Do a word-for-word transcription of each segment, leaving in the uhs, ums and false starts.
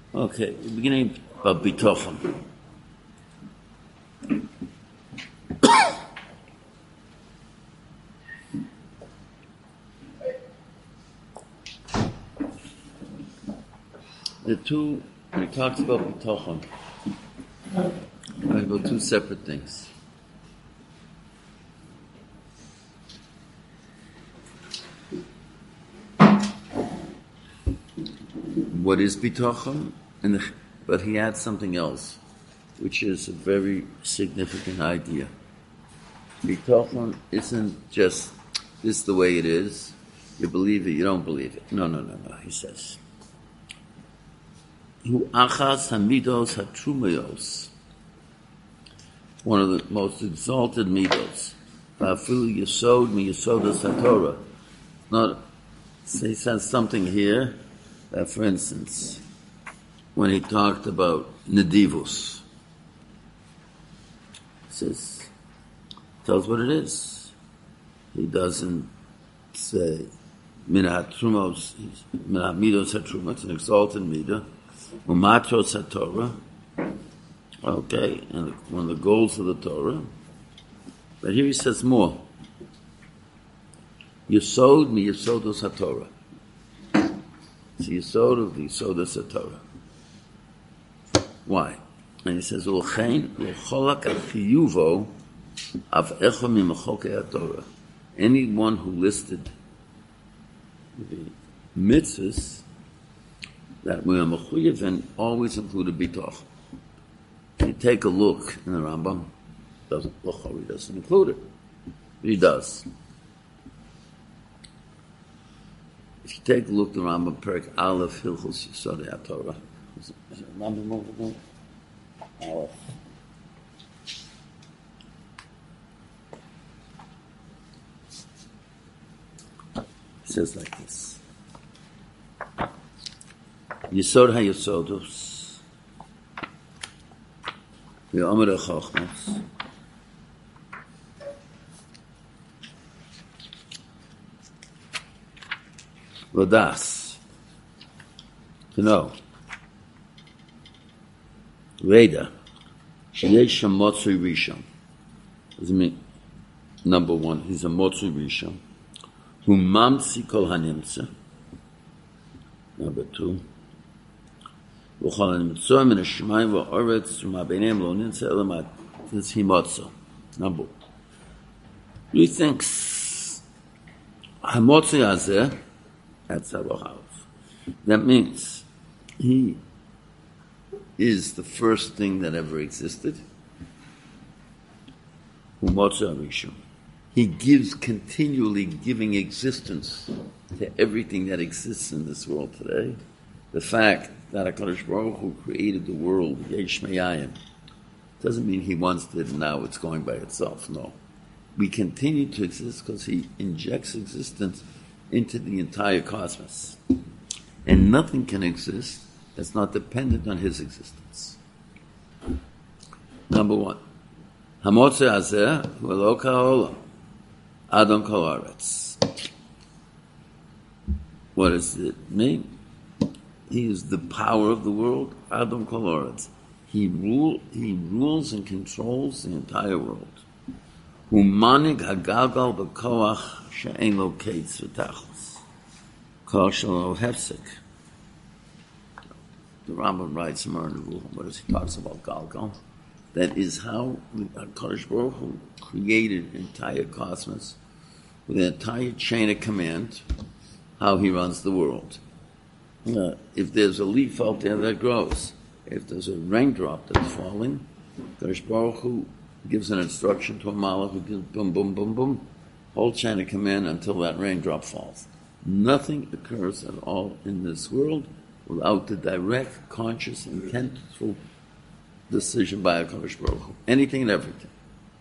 Okay, beginning of Bitochon. The two, when he talks about Bitochon, talks about two separate things. What is Bitochon? And the, but he adds something else, which is a very significant idea. Bitochon isn't just this the way it is. You believe it, you don't believe it. No, no, no, no. He says, "Hu achas hamidos hatrumayos." One of the most exalted midos. Va'afilu yesod mi yesodas haTorah. Not. He says something here. That, for instance, when he talked about Nedivus, he says, tells what it is. He doesn't say, Mina hatrumos, Mina midos hatrumos, it's an exalted midah, Umatros haTorah, okay, and one of the goals of the Torah. But here he says more. Yesod mi yesodos haTorah. It's the Yisod of the Yisod of Torah. Why? And he says, "Ulchein l'cholak achiyuvo av echo mimachokei haTorah." Anyone who listed the mitzvahs that we are mechuyev and always included bitoch. If you take a look in the Rambam, doesn't he doesn't include it, but he does. If you take a look at the Rambam, Perek Aleph, Hilchos Yesodei HaTorah. Is it Rambam over there? Aleph. It says like this. Yesod HaYesodos V'Omer HaChochmos Vodas, to know. Reda, Sheyesh Motzui Rishon. Does it mean? Number one, he's a Motzui Rishon. Hu Mamtzi Kol Hanimtza. Number two, V'chol Hanimtzoy Min HaShemayim V'Oretz V'ma Beineim Lo Nimtza Elamat Tzhi Motzo. Number one. He thinks Hamotzui Hazeh. That's Arohav. That means he is the first thing that ever existed. He gives continually giving existence to everything that exists in this world today. The fact that HaKadosh Baruch Hu created the world, Yesh Meyayim, doesn't mean he once did and now it's going by itself. No. We continue to exist because he injects existence into the entire cosmos. And nothing can exist that's not dependent on his existence. Number one. Hamotze Hazeh V'lo Ka'olam Adon Kol Haaretz. What does it mean? He is the power of the world, Adon Kol Haaretz. He rule he rules and controls the entire world. Umanig hagalgal b'koach she'en lo kates v'tachlis. Kol shelo hefsek. The Rambam writes in Mernevu, what does he talks about galgal? That is how HaKadosh Baruch Hu created the entire cosmos with an entire chain of command, how he runs the world. Uh, if there's a leaf out there that grows, if there's a raindrop that's falling, HaKadosh Baruch Hu gives an instruction to a malach who gives boom, boom, boom, boom, whole chain of command until that raindrop falls. Nothing occurs at all in this world without the direct, conscious, intentful decision by HaKadosh Baruch Hu. Anything and everything.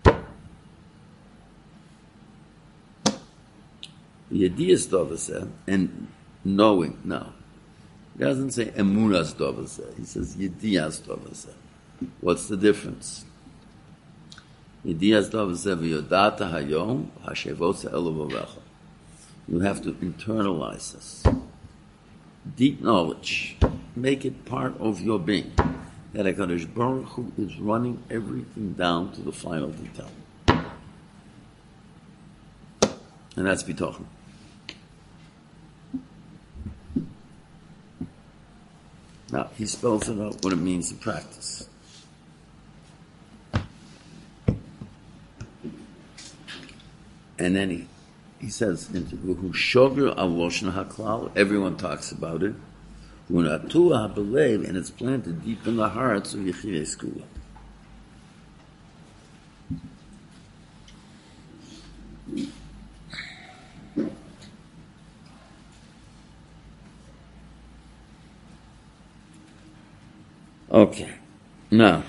The Yediyas Dovaseh, and knowing, no. He doesn't say Emunas Dovaseh. He says Yediyas Dovaseh. What's the difference? Yediyas Dovaseh v'yodata hayom hashevotze elu v'orecha. You have to internalize this. deep knowledge. Make it part of your being. That HaKadosh Baruch Hu is running everything down to the final detail. And that's Bitochen. Now, he spells it out what it means in practice. And then he, he says, everyone talks about it, and it's planted deep in the hearts of Yechidei Skula. Okay, now,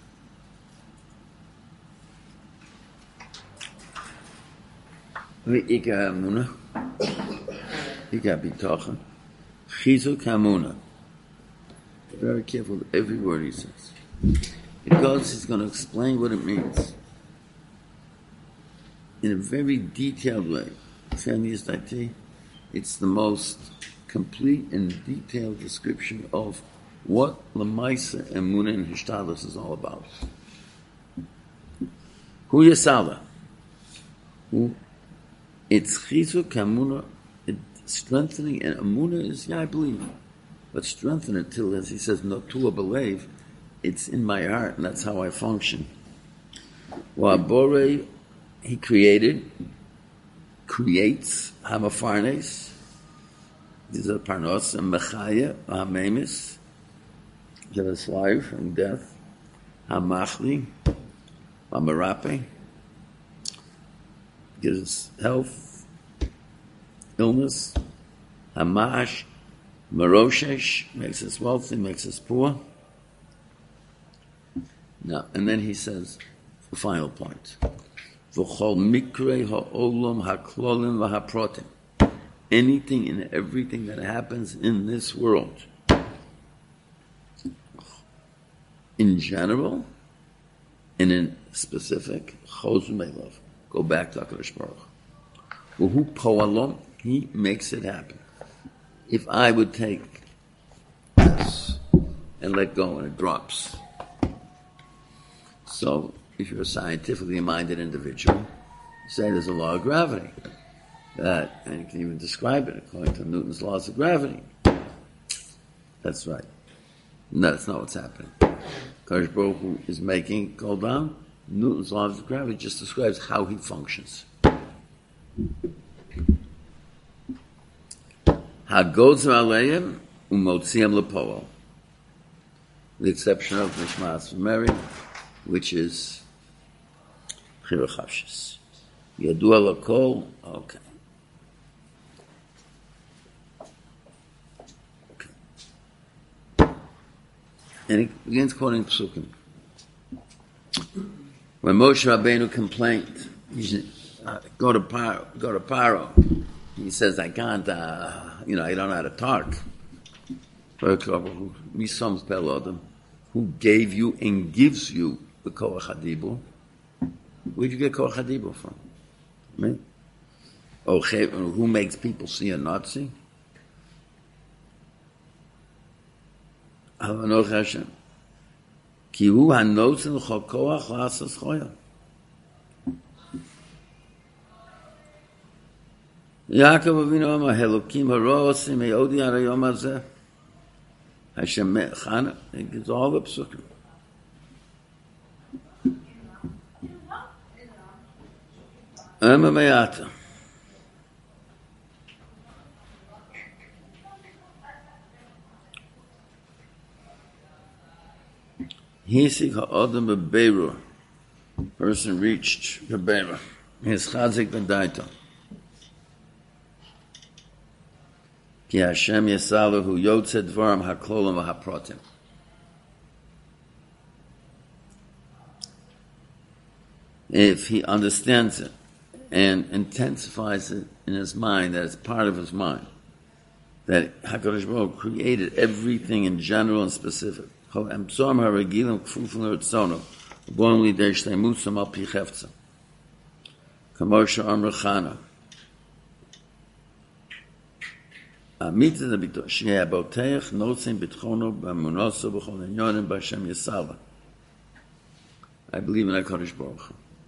V'ika Hamuna, V'ika Bitochen, Chizuk Hamuna. Very careful with every word he says. Because he's going to explain what it means in a very detailed way. It's the most complete and detailed description of what Lamaisa, Emunah, and Hishtadlus is all about. Hu Yasala. Who? It's Chizuk Emunah. It's strengthening, and Emunah is, yeah, I believe. But strengthen it till, as he says, no to a believe, it's in my heart, and that's how I function. Wa'abore, he created, creates, hamafarnes, these are parnos, and mechaya, hamemis, give us life and death, hamachli, hamarape, gives us health, illness, hamash, maroshesh, makes us wealthy, makes us poor. Now, and then he says, the final point, v'chol mikrei ha'olam ha'klolim v'ha'protim, anything and everything that happens in this world, in general, and in specific, chosu me'lov, go back to HaKadosh Baruch Hu. V'hu po'alom, he makes it happen. If I would take this and let go and it drops. So, if you're a scientifically minded individual, you say there's a law of gravity. That, and you can even describe it according to Newton's laws of gravity. That's right. No, that's not what's happening. Kadosh Baruch Hu is making it go down. Newton's laws of gravity just describes how he functions. Hagodz aleim umotziam lepoel. The exception of Nishmas Mary, which is Chira Chavshis. Yadua lakol. Okay. And he begins quoting Psukim. When Moshe Rabbeinu complained, he uh, go to Paro, go to Paro. He says, I can't, uh, you know, I don't know how to talk. Who gave you and gives you the Koach HaDibur? Where'd you get Koach HaDibur from? Me? Oh, who makes people see a Nazi? Havanoch Hashem. Ki hu hanotzen l'chol koach la'asas choya. Yaakov Avinu Amar Helokim haro osim me'odi ar hayom hazeh. Hashem me'chana. It gives all the psukim. Ema me'ata. Hisik ha'odem be'beirur. Person reached be'beirur. His chazik b'daito. Ki Hashem yesalahu yotze dvaram ha'klolim v'ha'protim. If he understands it and intensifies it in his mind, that it's part of his mind, that HaKadosh Baruch Hu created everything in general and specific. Emtsom ha'regilim kfufim l'rtzono, u'boim lidei shleimutzam al pi cheftzam. Kamo she'amar Chana. Amita the bito shea boteach notzim bitchono b'amunoso b'chol inyonim b'Hashem Yisala. I believe in HaKadosh Baruch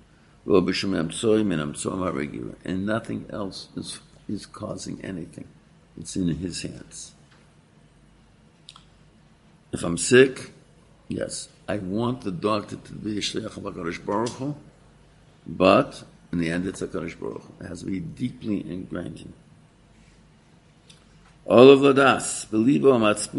Hu. And nothing else is, is causing anything. It's in His hands. If I'm sick, yes, I want the doctor to be a shliach of HaKadosh Baruch Hu, but in the end it's HaKadosh Baruch Hu. It has to be deeply ingrained in. All of Ladas, believe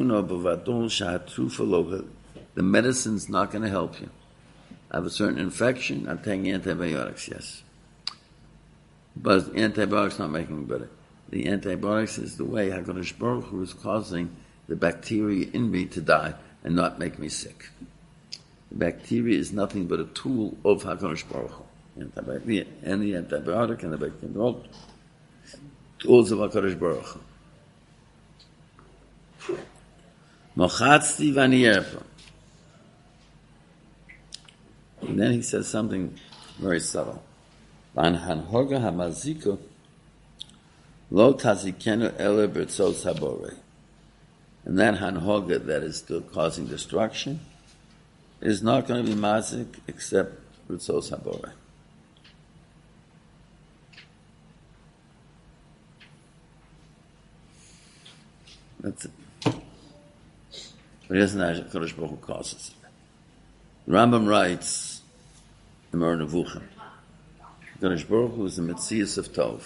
the medicine's not going to help you. I have a certain infection, I'm taking antibiotics, yes. But antibiotics not making me better. The antibiotics is the way HaKadosh Baruch Hu is causing the bacteria in me to die and not make me sick. The bacteria is nothing but a tool of HaKadosh Baruch Hu. Antibiotic, and the antibiotic and the bacteria, tools of HaKadosh Baruch Hu. Mochatzti v'aniyerpa. And then he says something very subtle. V'anhanhoga hamaziko lo tazikenu ele b'tzos habore. And that hanhoga that is still causing destruction is not going to be mazik except b'tzos habore. That's it. But he doesn't have Kodesh Baruch Hu causes it. The Rambam writes in Moreh Nevuchim, Kodesh Baruch Hu is the Metzias of Tov.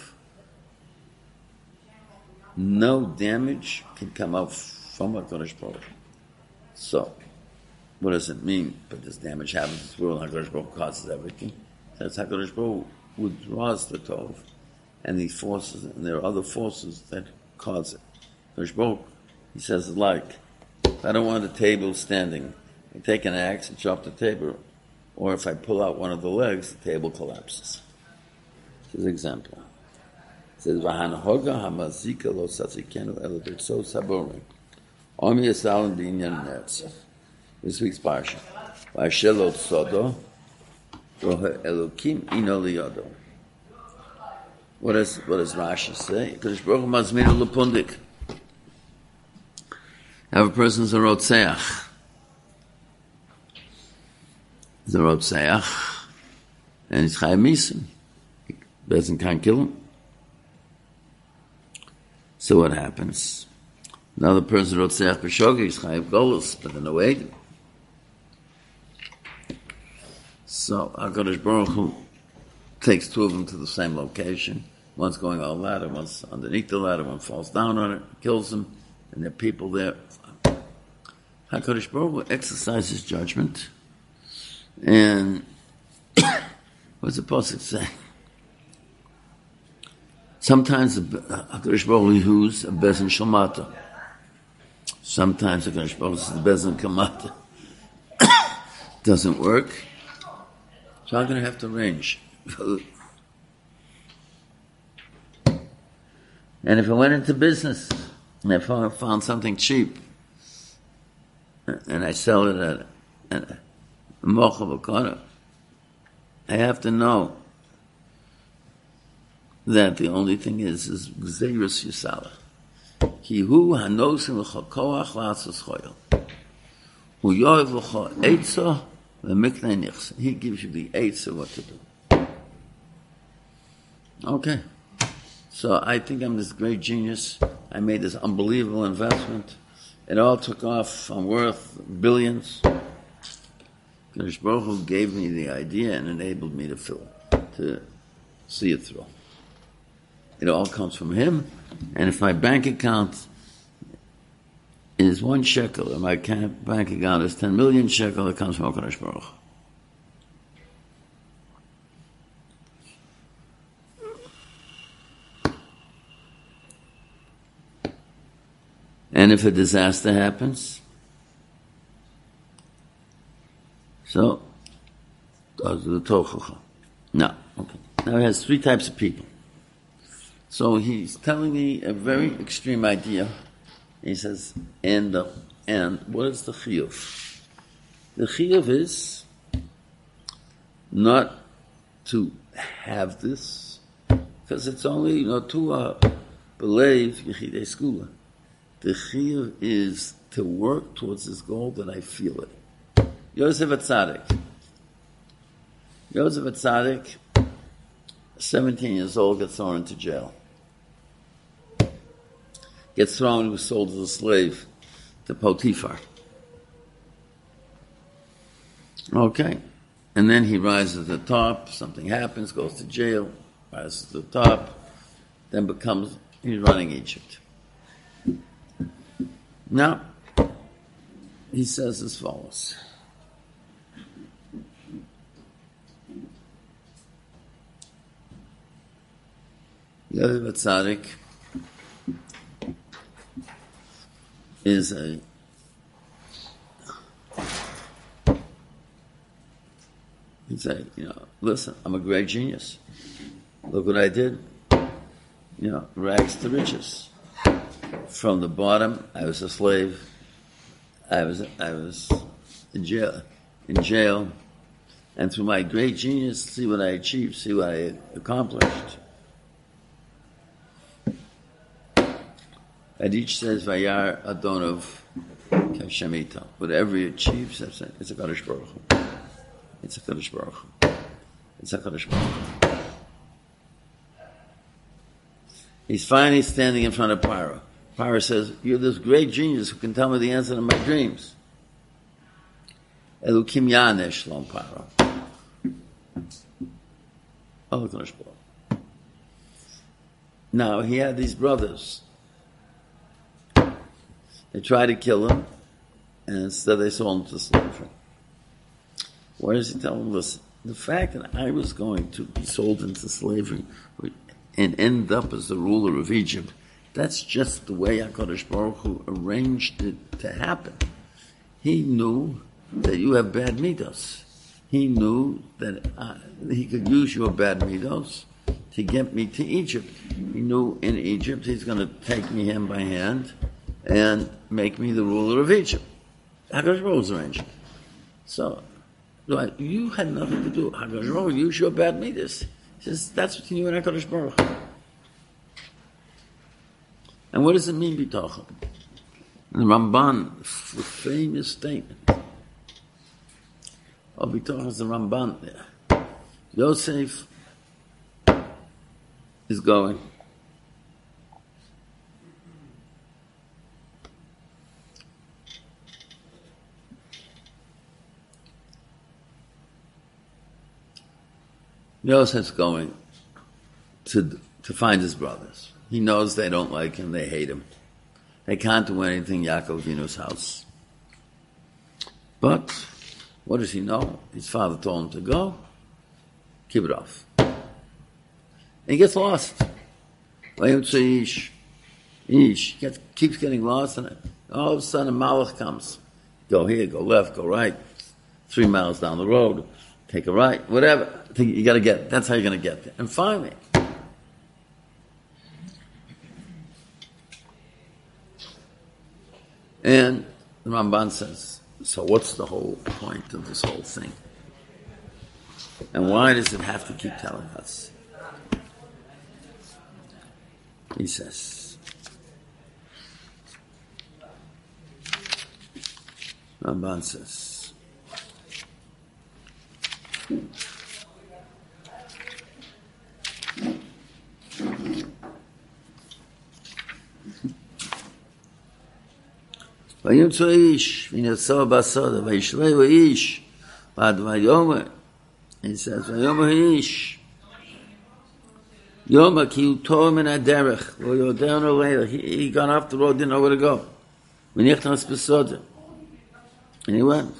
No damage can come out from HaKadosh Baruch Hu. So, what does it mean? But this damage happens in this world, HaKadosh Baruch Hu causes everything. That's HaKadosh Baruch Hu withdraws the Tov, and the forces, and there are other forces that cause it. HaKadosh Baruch Hu, he says, like, if I don't want the table standing, I take an axe and chop the table, or if I pull out one of the legs, the table collapses. This is an example. It says, "V'hanhoga hamazika lo satzikenu ela b'tzos haborim." Omi yasalim b'inyan netzach. This week's parsha. V'asher lo tzodo, rohe elokim ino liyodo. What does what does Rashi say? Kodesh Baruch Hu mazminu lepundik. Have a person's a rotzeach. The rotzeach, and he's chayav misim. The person can't kill him. So what happens? Another person rotzeach b'shogeg, he's chayav golus, but in a way. So HaKadosh Baruch Hu takes two of them to the same location. One's going on a ladder, one's underneath the ladder, one falls down on it, kills them, and there are people there. HaKadosh Baruch Hu exercises judgment. And what's the pasuk say? Sometimes the HaKadosh Baruch Hu uses a bezin shalmata. Sometimes HaKadosh Baruch Hu uses a bezin kamata. Doesn't work. So I'm going to have to arrange. And if I went into business and I found, found something cheap and I sell it at, at I have to know that the only thing is is Gzeirus Yisala. Ki hu hanosim l'cha koach la'asos choyel. Hu yoev l'cha eitza v'miknei nichse. He gives you the eitza what to do. Okay. So I think I'm this great genius. I made this unbelievable investment. It all took off. I'm worth billions. Kodesh Baruch Hu gave me the idea and enabled me to fill, to see it through. It all comes from Him, and if my bank account is one shekel, and my bank account is ten million shekel, it comes from Kodesh Baruch Hu. And if a disaster happens, so, those are the tochacha. No, okay. Now he has three types of people. So he's telling me a very extreme idea. He says, and the, and what is the chiyuv? The chiyuv is not to have this, because it's only, you know, to uh, believe yichidei skula. The chiyuv is to work towards this goal that I feel it. Yosef Atzadik. Yosef Atzadik, seventeen years old, gets thrown into jail. Gets thrown, he was sold as a slave to Potiphar. Okay. And then he rises to the top, something happens, goes to jail, rises to the top, then becomes, he's running Egypt. Now, he says as follows. Yosef Atzadik is a He'd say, you know, listen, I'm a great genius. Look what I did. You know, rags to riches. From the bottom, I was a slave. I was I was in jail, in jail, and through my great genius, see what I achieved, see what I accomplished. And each says, "Vayar Adonov Kashemita." Whatever he achieves, it's a Kadosh Baruch Hu. It's a Kadosh Baruch Hu. It's a Kadosh Baruch Hu. He's finally standing in front of Paro. Paro says, "You're this great genius who can tell me the answer to my dreams." Elukim Yanesh Shlom Paro. Oh, Kadosh Baruch. Now he had these brothers. They tried to kill him, and instead they sold him to slavery. Why does he tell him, listen, the fact that I was going to be sold into slavery and end up as the ruler of Egypt, that's just the way HaKadosh Baruch Hu arranged it to happen. He knew that you have bad midos. He knew that uh, he could use your bad midos to get me to Egypt. He knew in Egypt he's going to take me hand by hand and make me the ruler of Egypt. HaKadosh Baruch Hu's arranged. So, right, you had nothing to do. HaKadosh Baruch Hu used your bad midas. He says, that's between you and HaKadosh Baruch Hu. And what does it mean, bitachon? The Ramban, the famous statement of bitachon is the Ramban there. Yosef is going. Yosef's going to to find his brothers. He knows they don't like him, they hate him. They can't do anything Yaakov Avinu's house. But what does he know? His father told him to go. Keep it off. And he gets lost. Ish, Ish gets, keeps getting lost, and all of a sudden a Malach comes. Go here, go left, go right. Three miles down the road. Take a right, whatever. You got to get. That's how you're going to get there. And finally, and the Ramban says, so what's the whole point of this whole thing? And why does it have to keep telling us? He says, Ramban says, וימצא איש, ונצא בסוד, וישלהו איש, ועד ויאמר, he says, ויאמר איש, יאמר כי הוא טוב מן הדרך, לא יודע נולד, he got off the road, didn't know where to go. ונכנס בסוד, and he went.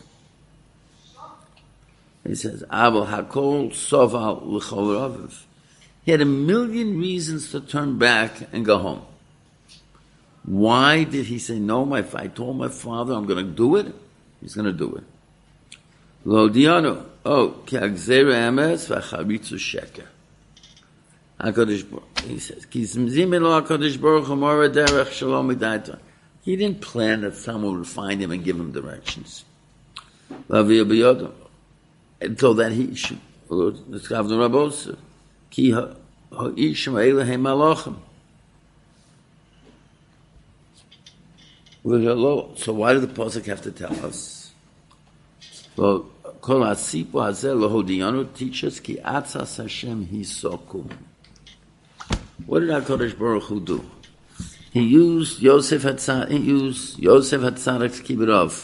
He says, Abel Hakol Soval L'Chovraviv. He had a million reasons to turn back and go home. Why did he say, no, my, I told my father I'm going to do it? He's going to do it. Lo diano. Oh, ki agzera emes v'charitzu sheker. HaKadosh Baruch, he says, ki zimzim elo HaKadosh Baruch Hu mora derech shalom midayta. He didn't plan that someone would find him and give him directions. L'aviyah b'yodom. Until that he should, let's have the rabbos, ki ha'ishim ha'elahim malachim. So why did the Pasuk have to tell us? Well, Kol Hasipu Hazeh Lohodiyanu teaches Ki Atzas Hashem Hisoku. What did HaKadosh Baruch Hu do? He used Yosef Hatzadik, he used Yosef Hatzadik's Kibbutz.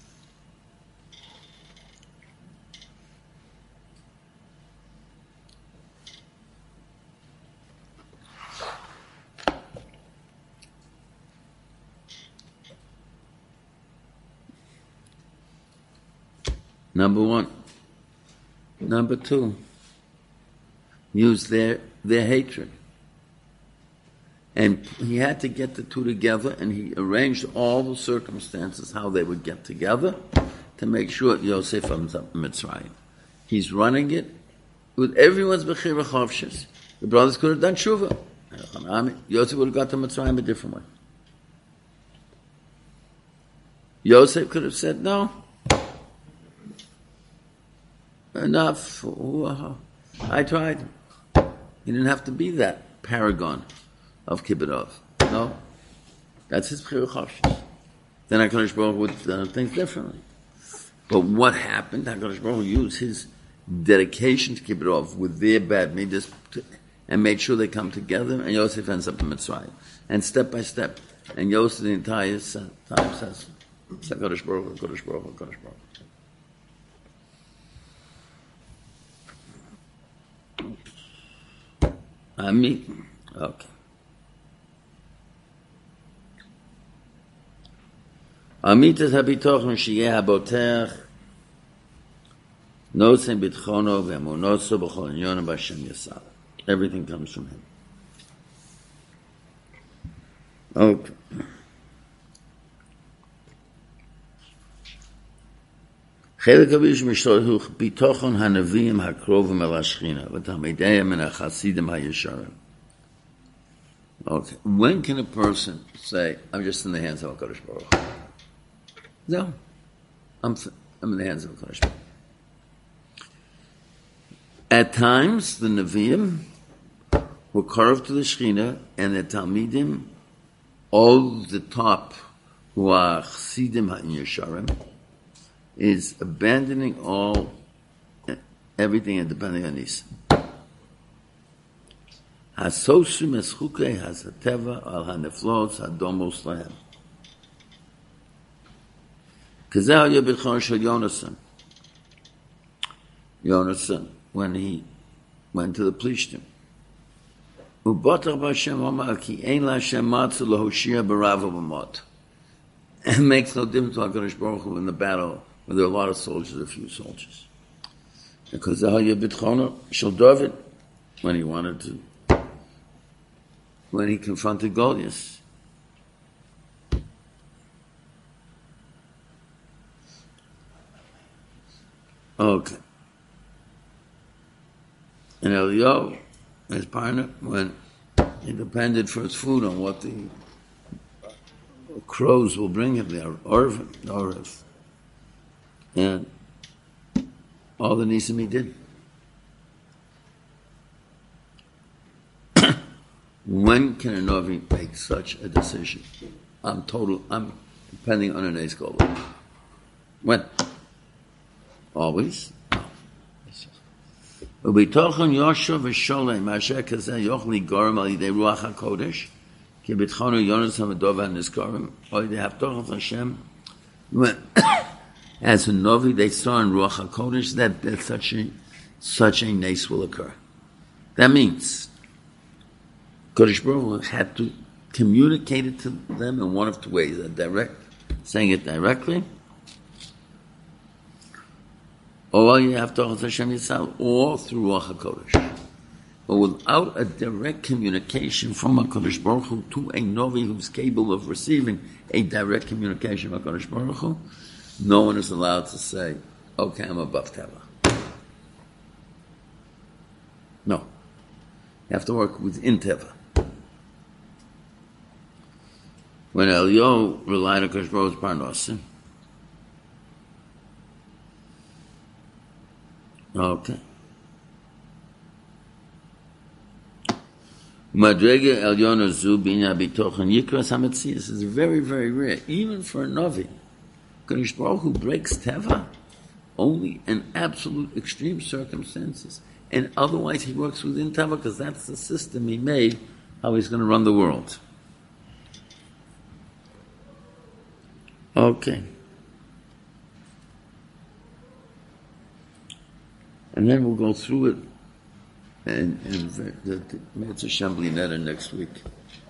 Number one. Number two, use their their hatred. And he had to get the two together, and he arranged all the circumstances how they would get together to make sure Yosef comes up in Mitzrayim. He's running it with everyone's bechira chavshis. The brothers could have done tshuva. Yosef would have got to Mitzrayim a different way. Yosef could have said, no, enough. I tried. He didn't have to be that paragon of Kibbutz. No. That's his bechira chavshis. Then HaKadosh Baruch Hu would have done things differently. But what happened? HaKadosh Baruch Hu used his dedication to Kibbutz with their bad midas and made sure they come together, and Yosef ends up in Mitzrayim. And step by step. And Yosef the entire time says, HaKadosh Baruch Hu, HaKadosh Baruch Hu, HaKadosh Baruch Hu. Ami, okay. Amitas habitochon sheyeh habotech notzim bitchono ve'emunotzo b'chol inyono b'Hashem Yisrael. Everything comes from him. Okay. Chelik havish mishtohu bitochon hanavim hakrovim el hashchina v'talmideim and hachasidim hayesharim. Okay. When can a person say, I'm just in the hands of HaKadosh Baruch Hu? No. I'm, I'm in the hands of HaKadosh Baruch Hu. At times, the Nevi'im were carved to the Shechina, and the Talmidim, all the top, who are Chassidim HaYesharim, is abandoning all, everything and depending on Nisim. Hasosim eschukei hasateva al haneflos hadomos lahem. Kazeh yebitchon shel Yonasan. Yonasan, when he went to the Plishtim. Ubotach b'Hashem omar ki ein laHashem matzu lahoshia b'rav u'b'mot. It makes no difference to HaKadosh Baruch Hu in the battle where there are a lot of soldiers, a few soldiers. Because Kazeh yebitchon shel David, when he wanted to when he confronted Goliath. Okay. And Eliyahu, his partner, when he depended for his food on what the crows will bring him, the Orv, the Orv. And all the Nisim he did. When can a Novi make such a decision? I'm total, I'm depending on an ace goal. When? Always? No. Ubitochon Yosha v'Sholem Asher Kazeh Yochli Gorim Al Yidei Ruach HaKodesh Ki Bitchonu Yonas HaMedov HaNizkarim Al Yidei Haftochon Hashem. When, as a Novi, they saw in Ruach HaKodesh that, that such a such a nace will occur. That means Kodesh Baruch Hu had to communicate it to them in one of two ways: a direct, saying it directly, or you have to Hashem Yisrael, or through Ruach HaKodesh. But without a direct communication from HaKadosh Baruch Hu to a Novi who's capable of receiving a direct communication from HaKadosh Baruch Hu, no one is allowed to say, okay, I'm above Teva. No. You have to work within Teva. When Eliyahu relied on HaKadosh Baruch Hu's parnasa, okay. Madrega Elyon Zu Binya Bitochen Yikras Hametzias is very, very rare, even for a Navi. Kadosh Baruch Hu breaks Teva only in absolute extreme circumstances. And otherwise he works within Teva because that's the system he made, how he's going to run the world. Okay. And then we'll go through it and, and the, the Metz Assembly Netter next week.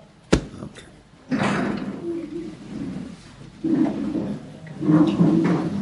Okay.